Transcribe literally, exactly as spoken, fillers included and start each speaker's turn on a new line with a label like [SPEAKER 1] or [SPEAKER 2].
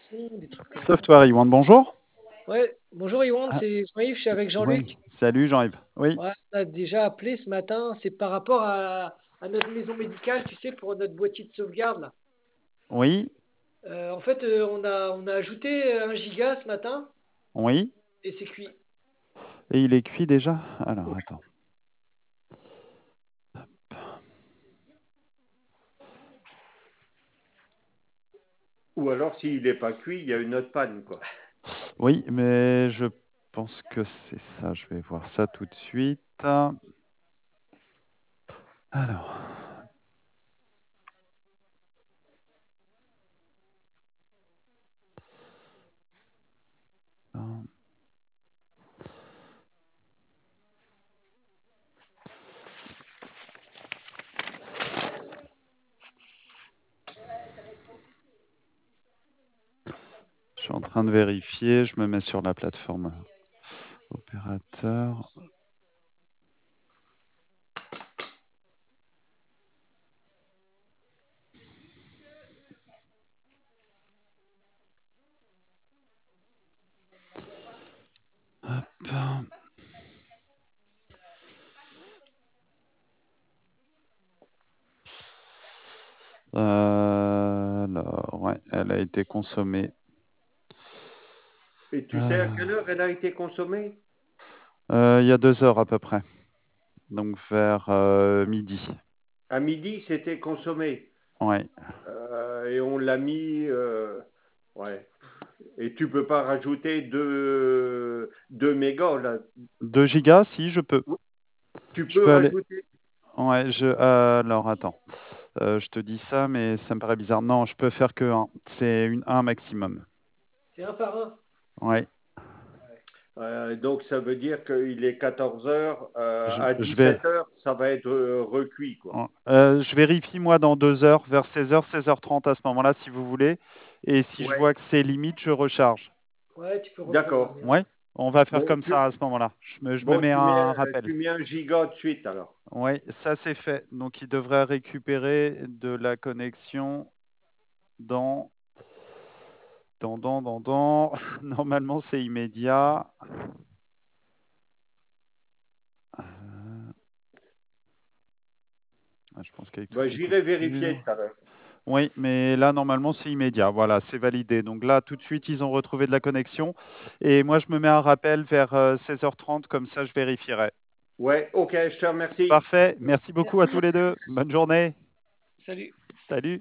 [SPEAKER 1] sons, des trucs comme ça.
[SPEAKER 2] Software Iwan, bonjour.
[SPEAKER 1] Ouais, bonjour Yohan,
[SPEAKER 2] Ah,
[SPEAKER 1] c'est Jean-Yves, je suis avec
[SPEAKER 2] oui,
[SPEAKER 1] Jean-Luc.
[SPEAKER 2] salut Jean-Yves. Oui,
[SPEAKER 1] Ouais, on a déjà appelé ce matin, c'est par rapport à, à notre maison médicale, tu sais, pour notre boîtier de sauvegarde là.
[SPEAKER 2] oui,
[SPEAKER 1] Euh, en fait, euh, on a, on a ajouté un giga ce matin
[SPEAKER 2] oui.
[SPEAKER 1] et c'est cuit.
[SPEAKER 2] Et il est cuit déjà? Alors,
[SPEAKER 1] Ouais.
[SPEAKER 2] attends.
[SPEAKER 3] Ou alors, s'il n'est pas cuit, il y a une autre panne, quoi.
[SPEAKER 2] Oui, mais je pense que c'est ça. Je vais voir ça tout de suite. Alors, je suis en train de vérifier. Je me mets sur la plateforme opérateur. Hop. Euh, alors, ouais, elle a été consommée.
[SPEAKER 3] Et tu sais à
[SPEAKER 2] Euh,
[SPEAKER 3] quelle heure elle a été consommée?
[SPEAKER 2] euh, il y a deux heures à peu près. Donc vers euh, midi.
[SPEAKER 3] À midi, c'était consommé.
[SPEAKER 2] Ouais.
[SPEAKER 3] Euh, et on l'a mis. euh, ouais. Et tu peux pas rajouter deux, deux mégas, là.
[SPEAKER 2] deux gigas, si je peux.
[SPEAKER 3] Tu
[SPEAKER 2] Je
[SPEAKER 3] peux
[SPEAKER 2] peux aller.
[SPEAKER 3] rajouter.
[SPEAKER 2] Ouais, je. euh, alors attends. Euh, je te dis ça, mais ça me paraît bizarre. Non, je peux faire que un. C'est une un maximum.
[SPEAKER 1] C'est un par un.
[SPEAKER 2] Ouais.
[SPEAKER 3] Euh, donc, ça veut dire qu'il est quatorze heures. Euh,
[SPEAKER 2] Je,
[SPEAKER 3] à
[SPEAKER 2] je vais.
[SPEAKER 3] dix-sept heures, ça va être euh, recuit, quoi.
[SPEAKER 2] euh, je vérifie moi dans deux heures, vers seize heures, seize heures trente à ce moment-là, si vous voulez. Et si je
[SPEAKER 3] Ouais,
[SPEAKER 2] vois que c'est limite, je recharge.
[SPEAKER 1] Ouais, tu peux
[SPEAKER 3] d'accord.
[SPEAKER 1] reprogrammer.
[SPEAKER 2] Ouais. On va faire
[SPEAKER 3] Bon,
[SPEAKER 2] comme
[SPEAKER 3] tu,
[SPEAKER 2] ça à ce moment-là. Je me, je me
[SPEAKER 3] bon,
[SPEAKER 2] mets
[SPEAKER 3] tu mets,
[SPEAKER 2] un
[SPEAKER 3] euh,
[SPEAKER 2] rappel.
[SPEAKER 3] tu mets un giga de suite, alors.
[SPEAKER 2] Oui, ça c'est fait. Donc il devrait récupérer de la connexion dans, dans, dans, dans, dans. Normalement c'est immédiat. Euh, Je pense qu'avec
[SPEAKER 3] Bah,
[SPEAKER 2] toutes les
[SPEAKER 3] j'irai vérifier
[SPEAKER 2] coupures.
[SPEAKER 3] tout à l'heure.
[SPEAKER 2] Oui, mais là normalement c'est immédiat. Voilà, c'est validé. Donc là tout de suite ils ont retrouvé de la connexion. Et moi je me mets un rappel vers euh, seize heures trente, comme ça je vérifierai.
[SPEAKER 3] Ouais, ok, je te remercie.
[SPEAKER 2] Parfait. Merci beaucoup à tous
[SPEAKER 1] Merci,
[SPEAKER 2] les deux. Bonne journée.
[SPEAKER 1] salut.
[SPEAKER 2] Salut.